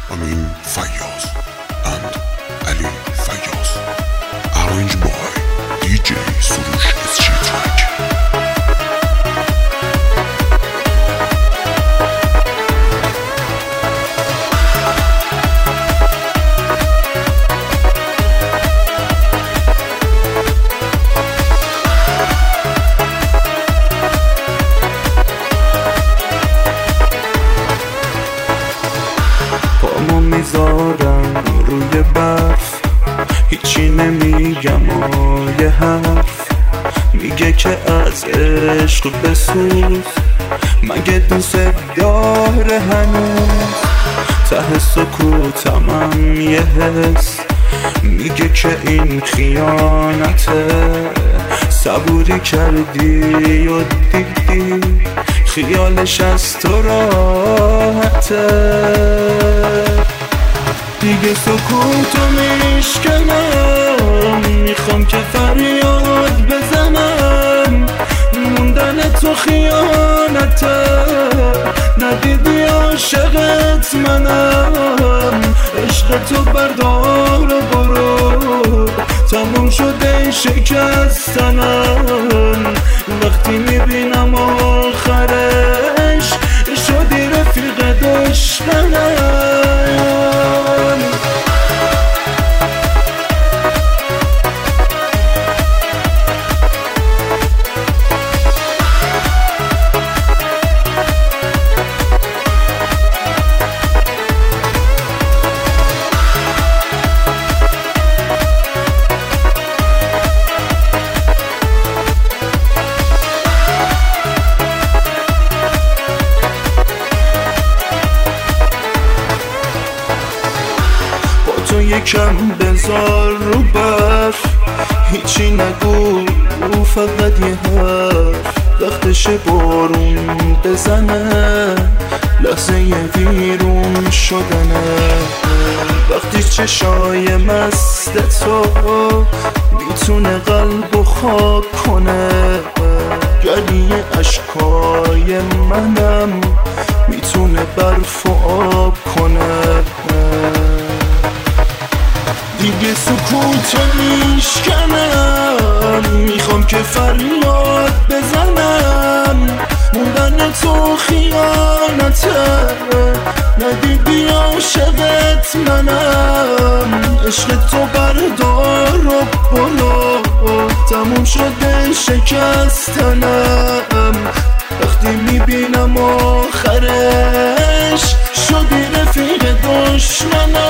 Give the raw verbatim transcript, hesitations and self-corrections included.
Amin Fayyaz and Ali Fayyaz. Arranged by D J Surush S G Track. پامو میذارم روی برف، هیچی نمیگم و یه حرف میگه که از عشق بسوز، مگه دوست داره هنوز؟ ته سکوتمم یه حس میگه که این خیانته، صبوری کردی و دیدی خیالش از تو راحته، دیگه سکوتو میشکنم، میخوام که فریاد بزنم، موندن تو خیانته، ندیدی عاشقت منم، عشق تو بردار و برو، تموم شده شکستنم، وقتی میبینم آخرش شدی رفیق دشمنم. تو یکم بذار رو برف، هیچی نگو فقط یه حرف، وقتش بارون بزنه، لحظه یه ویرون شدنه، وقتی چشای مست تو میتونه قلب و خاک کنه، گریه اشکای منم میتونه برف و آب کنه، دیگه سکوتو میشکنم، میخوام که فریاد بزنم، موندن تو خیانته، ندیدی عاشقت منم، عشق تو بردار و برو، تموم شده شکستنم، وقتی میبینم آخرش شدی رفیق دشمنم.